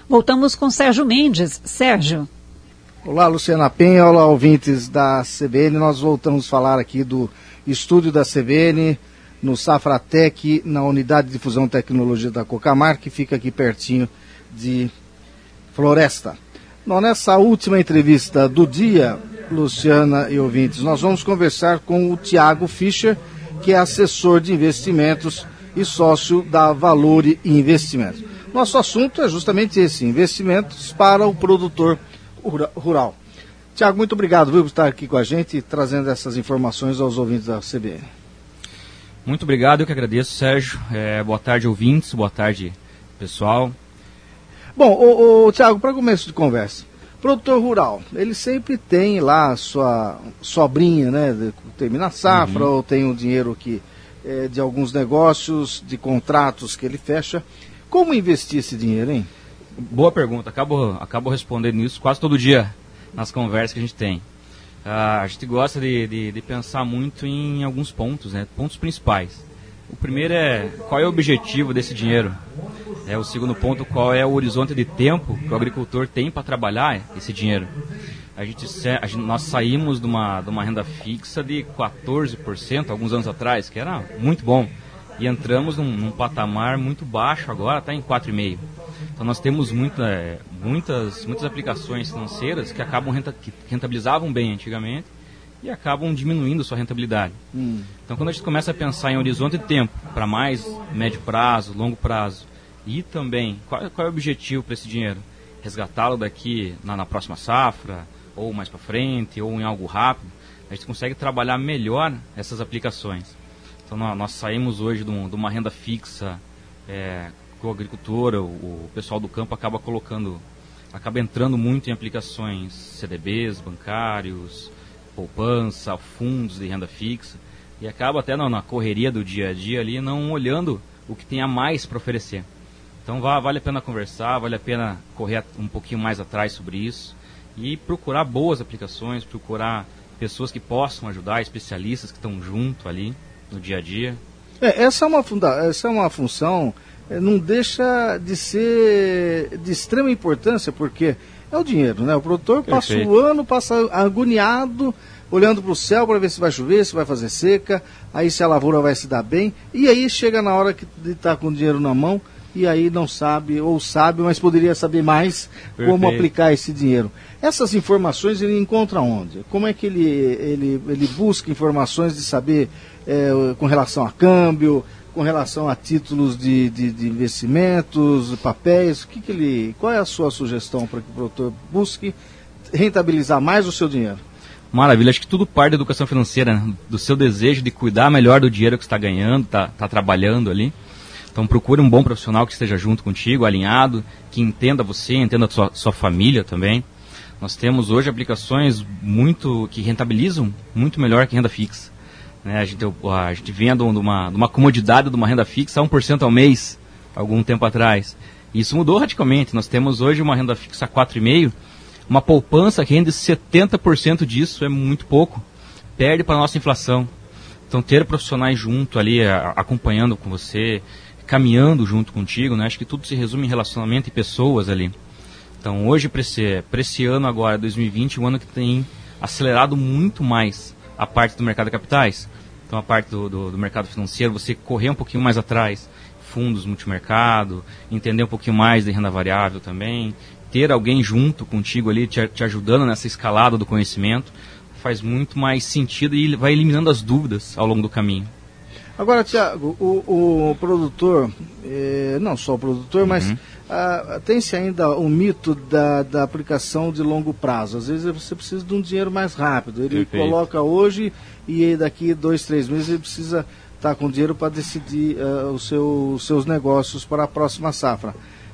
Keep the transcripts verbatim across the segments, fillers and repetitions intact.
Voltamos com Sérgio Mendes. Sérgio. Olá, Luciana Penha, olá, ouvintes da C B N. Nós voltamos a falar aqui do estúdio da C B N, no Safratec, na Unidade de Difusão e Tecnologia da Cocamar, que fica aqui pertinho de Floresta. Bom, nessa última entrevista do dia, Luciana e ouvintes, nós vamos conversar com o Tiago Fischer, que é assessor de investimentos e sócio da Valore Investimentos. Nosso assunto é justamente esse, investimentos para o produtor rural. Tiago, muito obrigado viu, por estar aqui com a gente, trazendo essas informações aos ouvintes da C B N. Muito obrigado, eu que agradeço, Sérgio. É, boa tarde, ouvintes, boa tarde, pessoal. Bom, o, o Tiago, para começo de conversa, produtor rural, ele sempre tem lá a sua sobrinha, né? De, termina a safra, uhum. ou tem o dinheiro que, é, de alguns negócios, de contratos que ele fecha. Como investir esse dinheiro, hein? Boa pergunta, acabo, acabo respondendo isso quase todo dia nas conversas que a gente tem. Uh, a gente gosta de, de, de pensar muito em alguns pontos, né? Pontos principais. O primeiro é qual é o objetivo desse dinheiro. É, o segundo ponto, qual é o horizonte de tempo que o agricultor tem para trabalhar esse dinheiro. A gente, a gente, nós saímos de uma, de uma renda fixa de quatorze por cento alguns anos atrás, que era muito bom. E entramos num, num patamar muito baixo agora, está em quatro vírgula cinco por cento. Então nós temos muita, é, muitas, muitas aplicações financeiras que acabam renta, que rentabilizavam bem antigamente e acabam diminuindo sua rentabilidade. Hum. Então quando a gente começa a pensar em horizonte de tempo, para mais médio prazo, longo prazo, e também qual, qual é o objetivo para esse dinheiro? Resgatá-lo daqui na, na próxima safra, ou mais para frente, ou em algo rápido, a gente consegue trabalhar melhor essas aplicações. Então nós, nós saímos hoje de, um, de uma renda fixa, é, que o agricultor, o, o pessoal do campo acaba colocando, acaba entrando muito em aplicações C D Bs, bancários, poupança, fundos de renda fixa, e acaba até na, na correria do dia a dia ali não olhando o que tem a mais para oferecer. Então va, vale a pena conversar, vale a pena correr um pouquinho mais atrás sobre isso e procurar boas aplicações, procurar pessoas que possam ajudar, especialistas que estão junto ali no dia a dia. É, essa, é uma funda essa é uma função, é, não deixa de ser de extrema importância, porque é o dinheiro, né? O produtor passa Perfeito. o ano, passa agoniado, olhando para o céu para ver se vai chover, se vai fazer seca, aí se a lavoura vai se dar bem, e aí chega na hora que de estar com o dinheiro na mão, e aí não sabe, ou sabe, mas poderia saber mais Perfeito. como aplicar esse dinheiro. Essas informações ele encontra onde? Como é que ele, ele, ele busca informações de saber é, com relação a câmbio, com relação a títulos de, de, de investimentos, papéis? O que que ele, qual é a sua sugestão para que o produtor busque rentabilizar mais o seu dinheiro? Maravilha, acho que tudo parte da educação financeira, né? Do seu desejo de cuidar melhor do dinheiro que está ganhando, está tá trabalhando ali. Então procure um bom profissional que esteja junto contigo, alinhado, que entenda você, entenda a sua, sua família também. Nós temos hoje aplicações muito que rentabilizam muito melhor que renda fixa. Né? A gente, a gente vinha de uma, de uma comodidade de uma renda fixa a um por cento ao mês, algum tempo atrás. E isso mudou radicalmente. Nós temos hoje uma renda fixa a quatro vírgula cinco por cento, uma poupança que rende setenta por cento disso, é muito pouco, perde para a nossa inflação. Então ter profissionais junto ali, a, acompanhando com você, caminhando junto contigo, né? Acho que tudo se resume em relacionamento e pessoas ali. Então hoje, para esse, para esse ano agora, dois mil e vinte, um ano que tem acelerado muito mais a parte do mercado de capitais. Então a parte do, do, do mercado financeiro, você correr um pouquinho mais atrás, fundos multimercado, entender um pouquinho mais de renda variável também, ter alguém junto contigo ali, te, te ajudando nessa escalada do conhecimento, faz muito mais sentido e vai eliminando as dúvidas ao longo do caminho. Agora, Tiago, o, o produtor, eh, não só o produtor, uhum. mas ah, tem-se ainda o mito da, da aplicação de longo prazo. Às vezes você precisa de um dinheiro mais rápido. Ele Perfeito. coloca hoje e daqui dois, três meses ele precisa estar com dinheiro para decidir uh, o seu, os seus negócios para a próxima safra.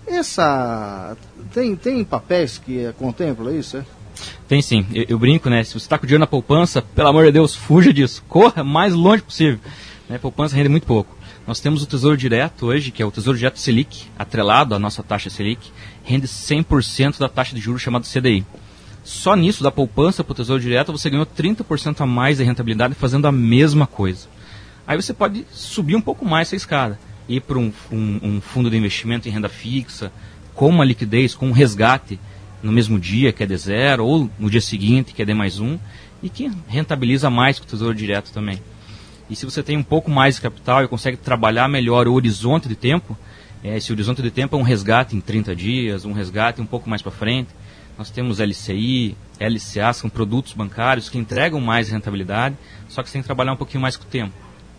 Essa tem, tem papéis que uh, contemplam isso, é? Tem sim, eu, eu brinco, né? Se você está com dinheiro na poupança, pelo amor de Deus, fuja disso, corra mais longe possível. Né? Poupança rende muito pouco. Nós temos o Tesouro Direto hoje, que é o Tesouro Direto Selic, atrelado à nossa taxa Selic, rende cem por cento da taxa de juros chamada C D I. Só nisso, da poupança para o Tesouro Direto, você ganhou trinta por cento a mais de rentabilidade fazendo a mesma coisa. Aí você pode subir um pouco mais essa escada, ir para um, um, um fundo de investimento em renda fixa, com uma liquidez, com um resgate no mesmo dia, que é D zero, ou no dia seguinte, que é D mais um, e que rentabiliza mais que o Tesouro Direto também. E se você tem um pouco mais de capital e consegue trabalhar melhor o horizonte de tempo, é, esse horizonte de tempo é um resgate em trinta dias, um resgate um pouco mais para frente. Nós temos L C I, L C A, são produtos bancários que entregam mais rentabilidade, só que você tem que trabalhar um pouquinho mais com o tempo.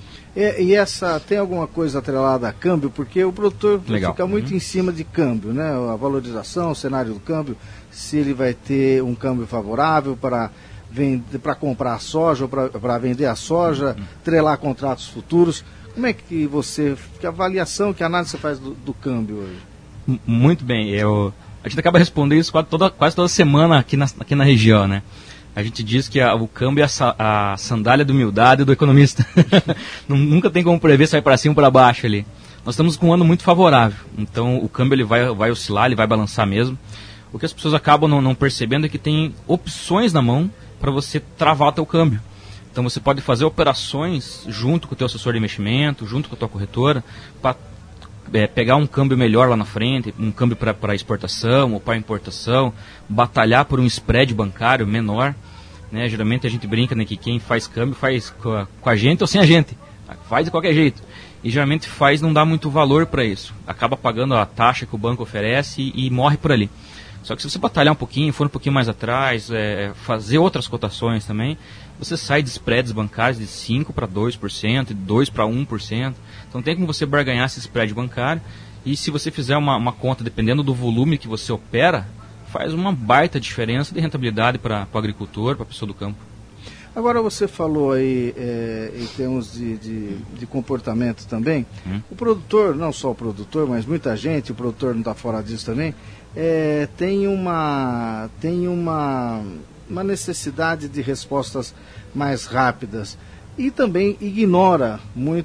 E, e essa tem alguma coisa atrelada a câmbio? Porque o produtor Legal. fica muito uhum. em cima de câmbio, né? A valorização, o cenário do câmbio, se ele vai ter um câmbio favorável para para comprar a soja ou para vender a soja, uhum. trelar contratos futuros. Como é que você, que avaliação, que análise você faz do, do câmbio hoje? Muito bem, eu, a gente acaba respondendo isso quase toda, quase toda semana aqui na, aqui na região, né? A gente diz que a, o câmbio é a, a sandália da humildade do economista. Nunca tem como prever se vai para cima ou para baixo ali. Nós estamos com um ano muito favorável, então o câmbio ele vai, vai oscilar, ele vai balançar mesmo. O que as pessoas acabam não, não percebendo é que tem opções na mão para você travar o teu câmbio. Então você pode fazer operações junto com o teu assessor de investimento, junto com a tua corretora, para é, pegar um câmbio melhor lá na frente, um câmbio para exportação ou para importação, batalhar por um spread bancário menor. Né? Geralmente a gente brinca, né, que quem faz câmbio faz com a, com a gente ou sem a gente, faz de qualquer jeito. E geralmente faz não dá muito valor para isso, acaba pagando a taxa que o banco oferece e, e morre por ali. Só que se você batalhar um pouquinho, for um pouquinho mais atrás, é, fazer outras cotações também, você sai de spreads bancários de cinco para dois por cento, de dois para um por cento. Então tem como você barganhar esse spread bancário. E se você fizer uma, uma conta, dependendo do volume que você opera, faz uma baita diferença de rentabilidade para o agricultor, para a pessoa do campo. Agora você falou aí é, em termos de, de, de comportamento também. Hum. O produtor, não só o produtor, mas muita gente, o produtor não está fora disso também, é, tem uma, tem uma, uma necessidade de respostas mais rápidas e também ignora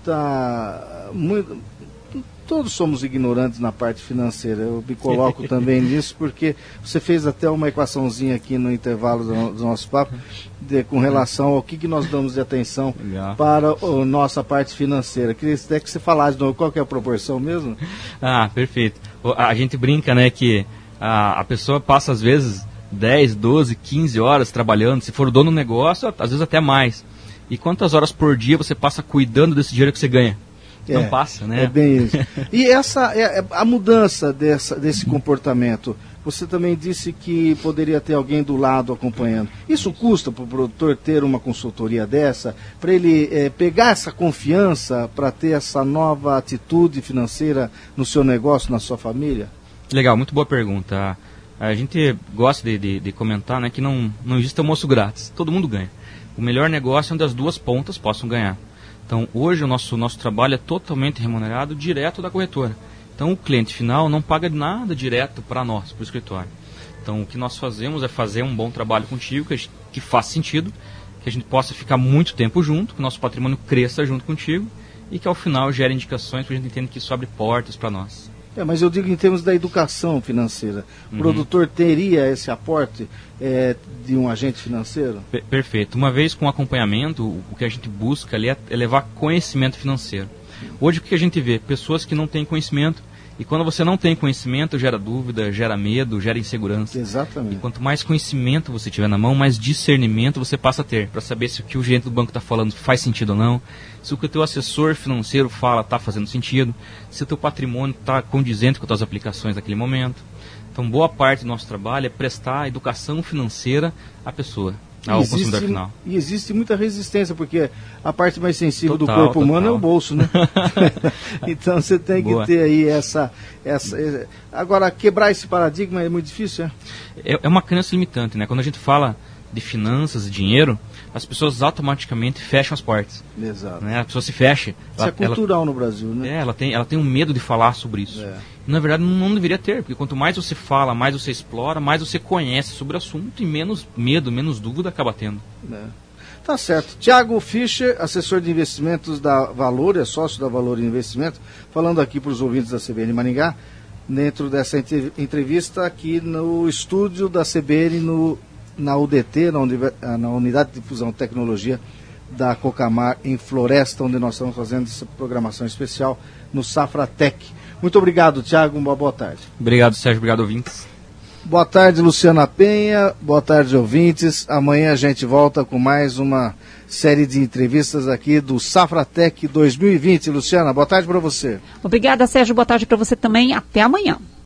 muita, muito, todos somos ignorantes na parte financeira, eu me coloco também nisso, porque você fez até uma equaçãozinha aqui no intervalo do, do nosso papo, de, com relação ao que, que nós damos de atenção Legal. Para a nossa parte financeira. Queria até que você falasse de novo, qual que é a proporção mesmo? Ah, perfeito. A gente brinca, né, que a, a pessoa passa às vezes dez, doze, quinze horas trabalhando, se for o dono do negócio, às vezes até mais. E quantas horas por dia você passa cuidando desse dinheiro que você ganha? Não é, passa, né? É bem isso. E essa, é, a mudança dessa, desse comportamento, você também disse que poderia ter alguém do lado acompanhando. Isso custa para o produtor ter uma consultoria dessa, para ele é, pegar essa confiança, para ter essa nova atitude financeira no seu negócio, na sua família? Legal, muito boa pergunta. A gente gosta de, de, de comentar, né, que não, não existe almoço grátis, todo mundo ganha. O melhor negócio é onde as duas pontas possam ganhar. Então, hoje o nosso, nosso trabalho é totalmente remunerado direto da corretora. Então, o cliente final não paga nada direto para nós, para o escritório. Então, o que nós fazemos é fazer um bom trabalho contigo, que, a gente, que faça sentido, que a gente possa ficar muito tempo junto, que o nosso patrimônio cresça junto contigo e que, ao final, gere indicações para a gente entender que isso abre portas para nós. É, mas eu digo em termos da educação financeira. O uhum. produtor teria esse aporte é, de um agente financeiro? P- perfeito. Uma vez com acompanhamento, o, o que a gente busca ali é, é levar conhecimento financeiro. Hoje o que a gente vê? Pessoas que não têm conhecimento. E quando você não tem conhecimento, gera dúvida, gera medo, gera insegurança. Exatamente. E quanto mais conhecimento você tiver na mão, mais discernimento você passa a ter, para saber se o que o gerente do banco está falando faz sentido ou não, se o que o teu assessor financeiro fala está fazendo sentido, se o teu patrimônio está condizente com as tuas aplicações naquele momento. Então, boa parte do nosso trabalho é prestar educação financeira à pessoa, ao existe, consumidor final. E existe muita resistência, porque a parte mais sensível total, do corpo total. humano é o bolso, né? Então você tem Boa. que ter aí essa, essa... Agora, quebrar esse paradigma é muito difícil, é? É, é uma crença limitante, né? Quando a gente fala de finanças e dinheiro, as pessoas automaticamente fecham as portas. Exato. Né? A pessoa se fecha. Isso ela, é cultural ela, no Brasil, né? É, ela tem, ela tem um medo de falar sobre isso. É. E, na verdade, não, não deveria ter, porque quanto mais você fala, mais você explora, mais você conhece sobre o assunto e menos medo, menos dúvida acaba tendo. É. Tá certo. Tiago Fischer, assessor de investimentos da Valor, é sócio da Valor Investimento, falando aqui para os ouvintes da C B N Maringá, dentro dessa entrevista aqui no estúdio da C B N, no, na U D T, na, Uni, na Unidade de Difusão de Tecnologia da Cocamar, em Floresta, onde nós estamos fazendo essa programação especial no Safra Tech. Muito obrigado, Thiago. Uma boa tarde. Obrigado, Sérgio. Obrigado, ouvintes. Boa tarde, Luciana Penha. Boa tarde, ouvintes. Amanhã a gente volta com mais uma série de entrevistas aqui do Safratec dois mil e vinte. Luciana, boa tarde para você. Obrigada, Sérgio. Boa tarde para você também. Até amanhã.